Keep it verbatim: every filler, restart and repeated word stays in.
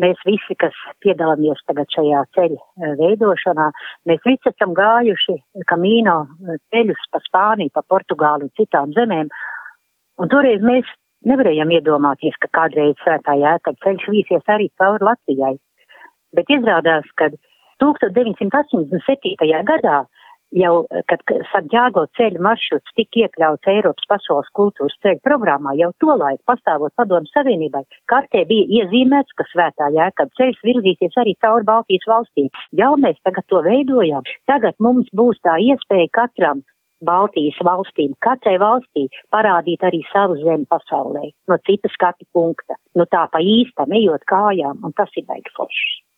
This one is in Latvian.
mēs visi, kas piedalāmies tagad šajā ceļa veidošanā, mēs visi esam gājuši Camino ceļus pa Spāniju, pa Portugāli un citām zemēm. Un toreiz mēs nevarējām iedomāties, ka kādreiz Svētā Jēkaba ceļš vīsies arī cauri Latvijai. Bet izrādās, ka tūkstoš deviņsimt astoņdesmit septītajā gadā jau, kad Santiago ceļu maršruts tika iekļauts Eiropas pasaules kultūras ceļu programmā, jau tolaik pastāvot Padomju Savienībai, kartē bija iezīmēts, ka Svētā Jēkaba ceļš virzīsies arī cauri Baltijas valstīm. Jau mēs tagad to veidojam. Tagad mums būs tā iespēja katram Baltijas valstīm, katrai valstī parādīt arī savu zemi pasaulē, no citas skatu punkta. Nu tā pa īstam, ejot kājām, un tas ir baigi forši.